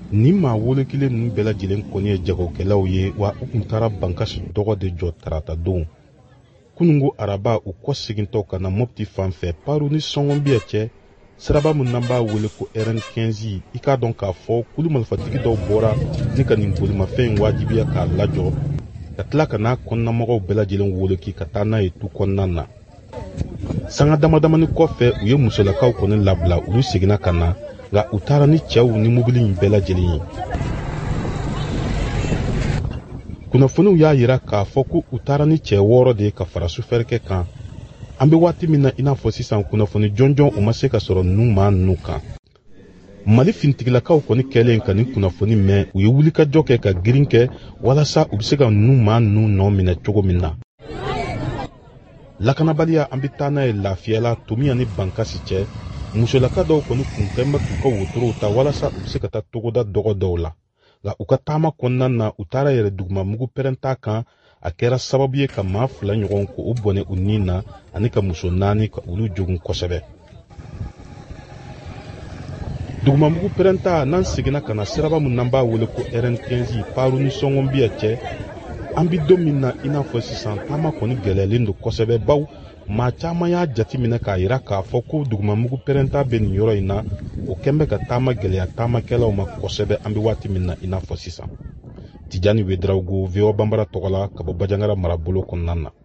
Ni maa wolo kelen ninnu bɛɛ lajɛlen kɔni ye jagokɛlaw ye wa u kun taara Bankasi dɔgɔ de jɔ tarata don. Kunungo araba u kɔ segintɔ ka na Mopti fan fɛ Paru ni Sɔngɔnbiya cɛ siraba min n'an b'a wele ko RN15 i k'a dɔn k'a fɔ kulu marifatigi dɔw bɔra ni ka nin bolimafɛn wajibiya k'a lajɔ ka tila ka n'a kɔnɔnamɔgɔw bɛɛ lajɛlen woloki ka taa n'a ye tu kɔnɔna na. Sanga damadamani kɔfɛ u ye musolakaw kɔni labila olu seginna ka na nka u taara ni cɛw ni mobili in bɛɛ lajɛlen ye. Kunnafoniw y'a yira k'a fɔ ko u taara ni cɛ 6 de ka fara sufɛrikɛ kan. An bɛ waati min na i n'a fɔ sisan kunnafoni jɔnjɔn u ma se ka sɔrɔ ninnu maa ninnu kan. Mali fintigilakaw kɔni kɛlen ka nin kunnafoni mɛn u ye wulikajɔ kɛ ka girin kɛ walasa u bɛ se ka ninnu maa ninnu nɔ minɛ cogo min na. Lakanabaliya an bɛ taa n'a ye lafiyala Tomiya ni Bankasi cɛ musolaka dɔw kɔni kun kɛn bɛ k'u ka wotorow ta walasa u bɛ se ka taa togoda dɔgɔ dɔw la. Nka u ka taama kɔnɔna na u taara yɛrɛ dugumamugu pɛrɛnta kan a kɛra sababu ye ka maa 2 ɲɔgɔn ko u bɔnɛ u nin na ani ka muso 4 ka olu jogun kosɛbɛ. Dugumamugu pɛrɛnta n'an seginna ka na siraba min n'an b'a wele ko RN15 Paru ni Sɔngɔnbiya cɛ an bɛ don min na i n'a fɔ sisan taama kɔni gɛlɛyalen don kosɛbɛ baw maa caman y'a jate minɛ k'a yira k'a fɔ ko dugumamugu pɛrɛnta bɛ nin yɔrɔ in na o kɛn bɛ ka taama gɛlɛya taamakɛlaw ma kosɛbɛ an bɛ waati min na i n'a fɔ sisan. Tijani Wederawogo VOA Bambara tɔgɔ la ka bɔ Bajangara marabolo kɔnɔna na.